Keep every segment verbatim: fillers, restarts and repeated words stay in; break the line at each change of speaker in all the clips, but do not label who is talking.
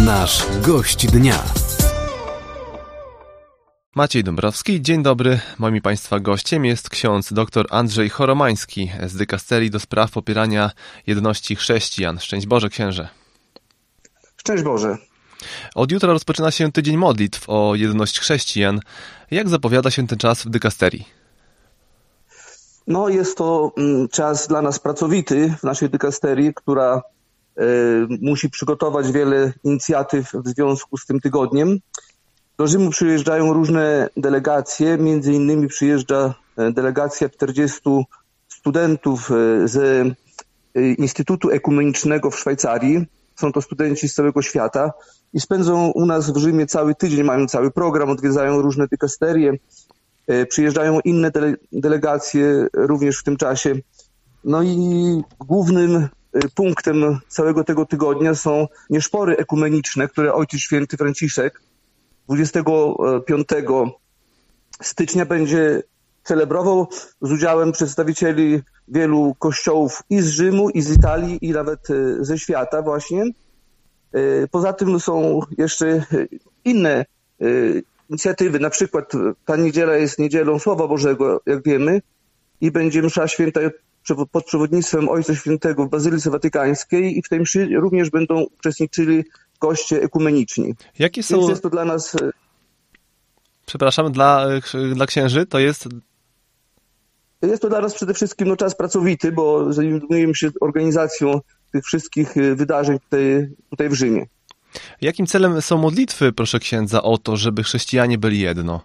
Nasz gość dnia.
Maciej Dąbrowski, dzień dobry. Moim Państwa gościem jest ksiądz dr Andrzej Choromański z dykasterii do spraw popierania jedności chrześcijan. Szczęść Boże, księże.
Szczęść Boże.
Od jutra rozpoczyna się tydzień modlitw o jedność chrześcijan. Jak zapowiada się ten czas w dykasterii?
No, jest to czas dla nas pracowity w naszej dykasterii, która y, musi przygotować wiele inicjatyw w związku z tym tygodniem. Do Rzymu przyjeżdżają różne delegacje, między innymi przyjeżdża delegacja czterdziestu studentów z Instytutu Ekumenicznego w Szwajcarii. Są to studenci z całego świata i spędzą u nas w Rzymie cały tydzień, mają cały program, odwiedzają różne dykasterie, przyjeżdżają inne dele- delegacje również w tym czasie. No i głównym punktem całego tego tygodnia są nieszpory ekumeniczne, które Ojciec Święty Franciszek dwudziestego piątego stycznia będzie celebrował z udziałem przedstawicieli wielu kościołów i z Rzymu, i z Italii, i nawet ze świata właśnie. Poza tym są jeszcze inne inicjatywy, na przykład ta niedziela jest niedzielą Słowa Bożego, jak wiemy, i będzie msza święta pod przewodnictwem Ojca Świętego w Bazylice Watykańskiej i w tej mszy również będą uczestniczyli goście ekumeniczni.
Jakie są...
Więc jest to dla nas...
Przepraszam, dla, dla księży to jest...
Jest to dla nas przede wszystkim no, czas pracowity, bo zajmujemy się organizacją tych wszystkich wydarzeń tutaj, tutaj w Rzymie.
Jakim celem są modlitwy, proszę księdza, o to, żeby chrześcijanie byli jedno?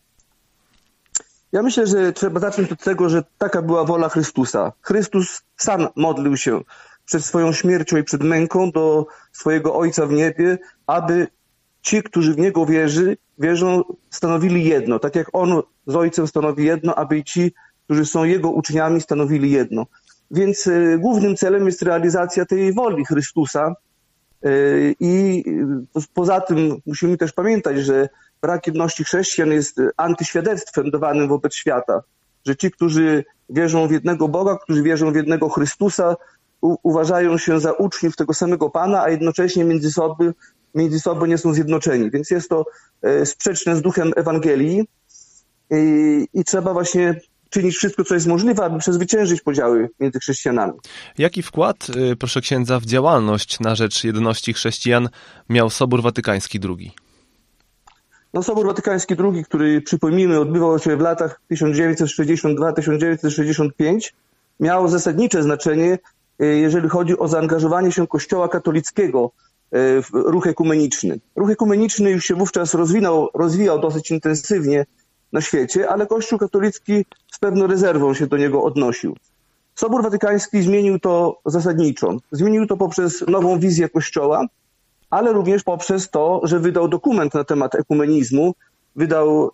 Ja myślę, że trzeba zacząć od tego, że taka była wola Chrystusa. Chrystus sam modlił się przed swoją śmiercią i przed męką do swojego Ojca w niebie, aby ci, którzy w Niego wierzy, wierzą, stanowili jedno. Tak jak On z Ojcem stanowi jedno, aby i ci, którzy są Jego uczniami, stanowili jedno. Więc y, głównym celem jest realizacja tej woli Chrystusa y, i y, poza tym musimy też pamiętać, że brak jedności chrześcijan jest antyświadectwem dawanym wobec świata. Że ci, którzy wierzą w jednego Boga, którzy wierzą w jednego Chrystusa, u, uważają się za uczniów tego samego Pana, a jednocześnie między sobą, między sobą nie są zjednoczeni. Więc jest to y, sprzeczne z duchem Ewangelii i, i trzeba właśnie czynić wszystko, co jest możliwe, aby przezwyciężyć podziały między chrześcijanami.
Jaki wkład, proszę księdza, w działalność na rzecz jedności chrześcijan miał Sobór Watykański drugi?
No, Sobór Watykański drugi, który, przypomnijmy, odbywał się w latach tysiąc dziewięćset sześćdziesiąt dwa do tysiąc dziewięćset sześćdziesiąt pięć, miał zasadnicze znaczenie, jeżeli chodzi o zaangażowanie się Kościoła katolickiego w ruch ekumeniczny. Ruch ekumeniczny już się wówczas rozwinął, rozwijał dosyć intensywnie na świecie, ale Kościół katolicki z pewną rezerwą się do niego odnosił. Sobór Watykański zmienił to zasadniczo. Zmienił to poprzez nową wizję Kościoła, ale również poprzez to, że wydał dokument na temat ekumenizmu, wydał,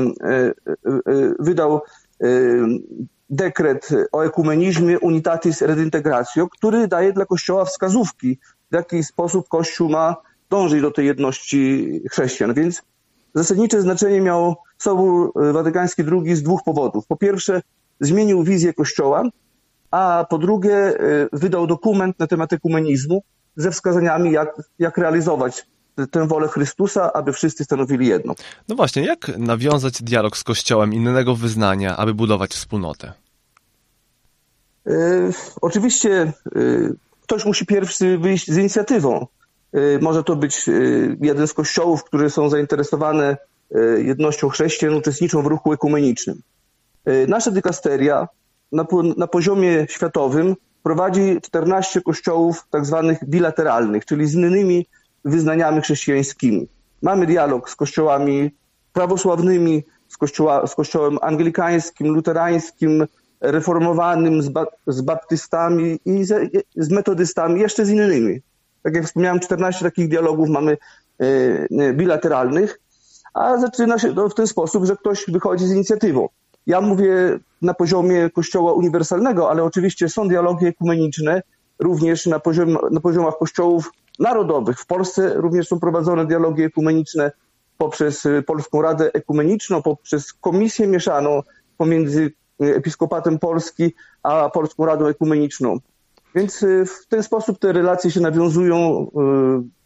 wydał dekret o ekumenizmie Unitatis Redintegratio, który daje dla Kościoła wskazówki, w jaki sposób Kościół ma dążyć do tej jedności chrześcijan. Więc zasadnicze znaczenie miał Sobór Watykański drugi z dwóch powodów. Po pierwsze, zmienił wizję Kościoła, a po drugie, wydał dokument na temat ekumenizmu ze wskazaniami, jak, jak realizować tę wolę Chrystusa, aby wszyscy stanowili jedno.
No właśnie, jak nawiązać dialog z Kościołem innego wyznania, aby budować wspólnotę?
Yy, oczywiście yy, ktoś musi pierwszy wyjść z inicjatywą. Yy, może to być yy, jeden z kościołów, które są zainteresowane yy, jednością chrześcijan, uczestniczą w ruchu ekumenicznym. Yy, nasza dykasteria na, na poziomie światowym prowadzi czternaście kościołów tak zwanych bilateralnych, czyli z innymi wyznaniami chrześcijańskimi. Mamy dialog z kościołami prawosławnymi, z, kościoła, z kościołem anglikańskim, luterańskim, reformowanym, z, ba, z baptystami i z, z metodystami, jeszcze z innymi. Tak jak wspomniałem, czternaście takich dialogów mamy e, bilateralnych, a zaczyna się to w ten sposób, że ktoś wychodzi z inicjatywą. Ja mówię na poziomie Kościoła uniwersalnego, ale oczywiście są dialogi ekumeniczne również na, poziom, na poziomach kościołów narodowych. W Polsce również są prowadzone dialogi ekumeniczne poprzez Polską Radę Ekumeniczną, poprzez komisję mieszaną pomiędzy Episkopatem Polski a Polską Radą Ekumeniczną. Więc w ten sposób te relacje się nawiązują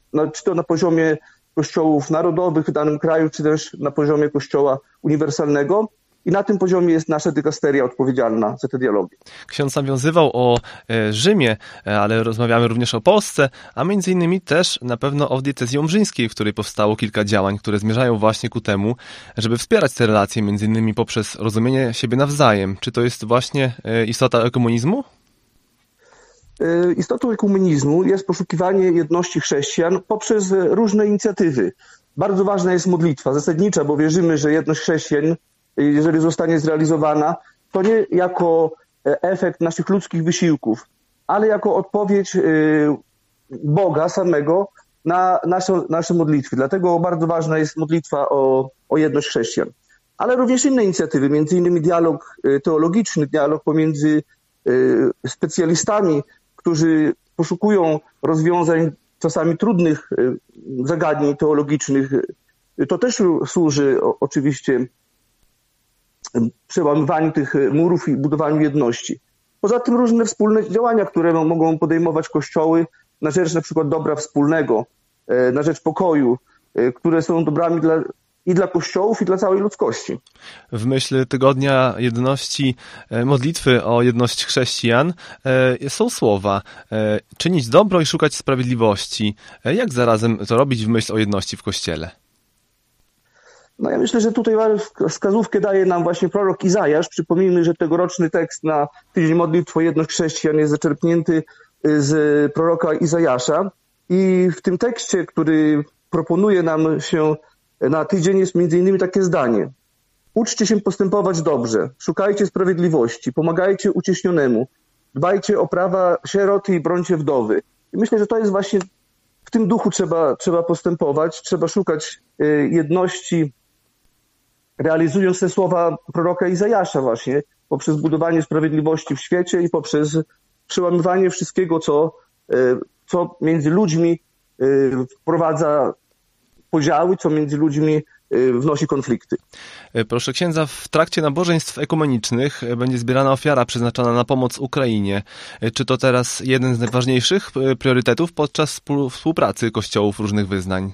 no, czy to na poziomie kościołów narodowych w danym kraju, czy też na poziomie kościoła uniwersalnego. I na tym poziomie jest nasza dykasteria odpowiedzialna za te dialogi.
Ksiądz nawiązywał o Rzymie, ale rozmawiamy również o Polsce, a między innymi też na pewno o diecezji łomżyńskiej, w której powstało kilka działań, które zmierzają właśnie ku temu, żeby wspierać te relacje, między innymi poprzez rozumienie siebie nawzajem. Czy to jest właśnie istota ekumenizmu?
Istotą ekumenizmu jest poszukiwanie jedności chrześcijan poprzez różne inicjatywy. Bardzo ważna jest modlitwa zasadnicza, bo wierzymy, że jedność chrześcijan, jeżeli zostanie zrealizowana, to nie jako efekt naszych ludzkich wysiłków, ale jako odpowiedź Boga samego na nasze, nasze modlitwy. Dlatego bardzo ważna jest modlitwa o, o jedność chrześcijan. Ale również inne inicjatywy, między innymi dialog teologiczny, dialog pomiędzy specjalistami, którzy poszukują rozwiązań czasami trudnych zagadnień teologicznych. To też służy oczywiście przełamywaniu tych murów i budowaniu jedności. Poza tym różne wspólne działania, które mogą podejmować kościoły na rzecz na przykład dobra wspólnego, na rzecz pokoju, które są dobrami dla, i dla kościołów, i dla całej ludzkości.
W myśl Tygodnia Jedności, modlitwy o jedność chrześcijan są słowa: czynić dobro i szukać sprawiedliwości. Jak zarazem to robić w myśl o jedności w Kościele?
No ja myślę, że tutaj wskazówkę daje nam właśnie prorok Izajasz. Przypomnijmy, że tegoroczny tekst na Tydzień Modlitw o jedność chrześcijan jest zaczerpnięty z proroka Izajasza. I w tym tekście, który proponuje nam się na tydzień, jest między innymi takie zdanie: uczcie się postępować dobrze, szukajcie sprawiedliwości, pomagajcie uciśnionemu, dbajcie o prawa sieroty i brońcie wdowy. I myślę, że to jest właśnie w tym duchu trzeba, trzeba postępować, trzeba szukać jedności, realizując te słowa proroka Izajasza właśnie, poprzez budowanie sprawiedliwości w świecie i poprzez przełamywanie wszystkiego, co, co między ludźmi wprowadza podziały, co między ludźmi wnosi konflikty.
Proszę księdza, w trakcie nabożeństw ekumenicznych będzie zbierana ofiara przeznaczona na pomoc Ukrainie. Czy to teraz jeden z najważniejszych priorytetów podczas współpracy kościołów różnych wyznań?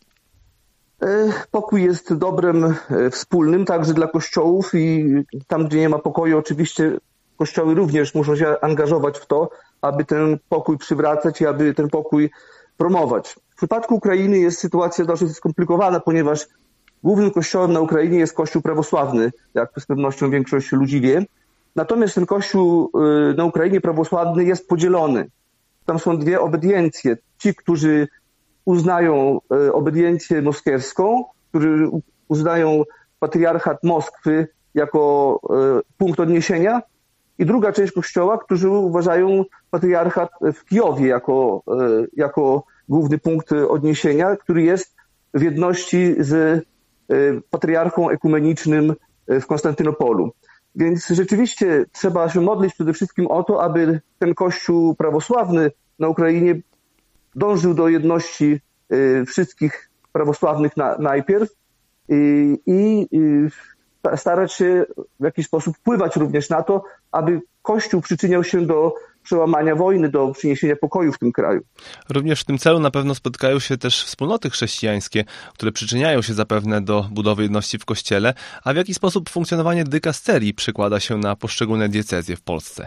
Pokój jest dobrem wspólnym także dla kościołów i tam, gdzie nie ma pokoju, oczywiście kościoły również muszą się angażować w to, aby ten pokój przywracać i aby ten pokój promować. W przypadku Ukrainy jest sytuacja dosyć skomplikowana, ponieważ głównym kościołem na Ukrainie jest kościół prawosławny, jak z pewnością większość ludzi wie. Natomiast ten kościół na Ukrainie prawosławny jest podzielony. Tam są dwie obediencje. Ci, którzy uznają obediencję moskiewską, którzy uznają patriarchat Moskwy jako punkt odniesienia, i druga część kościoła, którzy uważają patriarchat w Kijowie jako, jako główny punkt odniesienia, który jest w jedności z patriarchą ekumenicznym w Konstantynopolu. Więc rzeczywiście trzeba się modlić przede wszystkim o to, aby ten kościół prawosławny na Ukrainie dążył do jedności wszystkich prawosławnych na, najpierw i, i starać się w jakiś sposób wpływać również na to, aby Kościół przyczyniał się do przełamania wojny, do przyniesienia pokoju w tym kraju.
Również w tym celu na pewno spotkają się też wspólnoty chrześcijańskie, które przyczyniają się zapewne do budowy jedności w Kościele. A w jaki sposób funkcjonowanie dykasterii przekłada się na poszczególne diecezje w Polsce?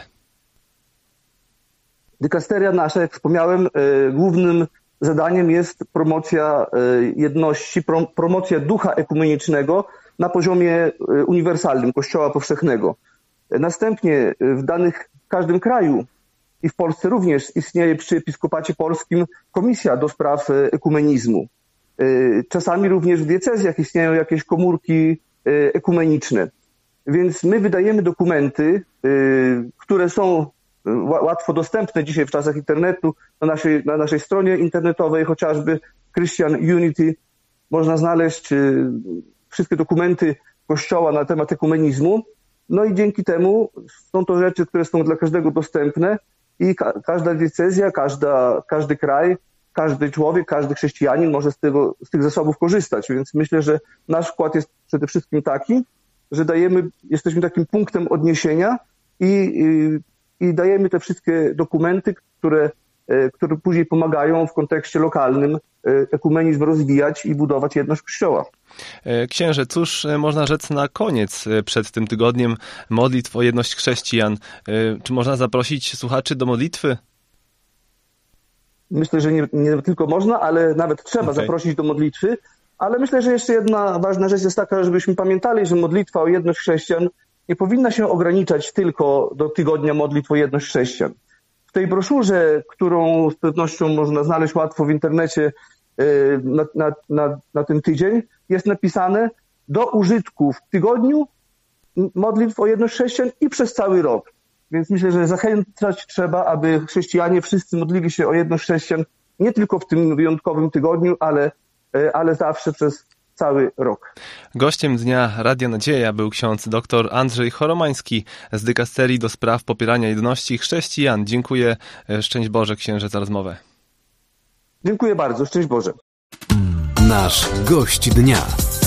Dykasteria nasza, jak wspomniałem, głównym zadaniem jest promocja jedności, promocja ducha ekumenicznego na poziomie uniwersalnym, Kościoła powszechnego. Następnie w danych, w każdym kraju i w Polsce również istnieje przy Episkopacie Polskim komisja do spraw ekumenizmu. Czasami również w diecezjach istnieją jakieś komórki ekumeniczne. Więc my wydajemy dokumenty, które są łatwo dostępne dzisiaj w czasach internetu. Na naszej, na naszej stronie internetowej, chociażby Christian Unity, można znaleźć wszystkie dokumenty Kościoła na temat ekumenizmu. No i dzięki temu są to rzeczy, które są dla każdego dostępne i ka- każda diecezja, każda, każdy kraj, każdy człowiek, każdy chrześcijanin może z, tego, z tych zasobów korzystać. Więc myślę, że nasz wkład jest przede wszystkim taki, że dajemy, jesteśmy takim punktem odniesienia i, i, i dajemy te wszystkie dokumenty, które które później pomagają w kontekście lokalnym ekumenizm rozwijać i budować jedność Kościoła.
Księże, cóż można rzec na koniec przed tym tygodniem modlitw o jedność chrześcijan? Czy można zaprosić słuchaczy do modlitwy?
Myślę, że nie, nie tylko można, ale nawet trzeba
okay.
zaprosić do modlitwy. Ale myślę, że jeszcze jedna ważna rzecz jest taka, żebyśmy pamiętali, że modlitwa o jedność chrześcijan nie powinna się ograniczać tylko do tygodnia modlitw o jedność chrześcijan. W tej broszurze, którą z pewnością można znaleźć łatwo w internecie na, na, na, na ten tydzień, jest napisane do użytku w tygodniu modlitw o jedność chrześcijan i przez cały rok. Więc myślę, że zachęcać trzeba, aby chrześcijanie wszyscy modlili się o jedność chrześcijan nie tylko w tym wyjątkowym tygodniu, ale, ale zawsze przez cały rok.
Gościem dnia Radia Nadzieja był ksiądz dr Andrzej Choromański z dykasterii do spraw popierania jedności chrześcijan. Dziękuję. Szczęść Boże, księże, za rozmowę.
Dziękuję bardzo. Szczęść Boże.
Nasz gość dnia.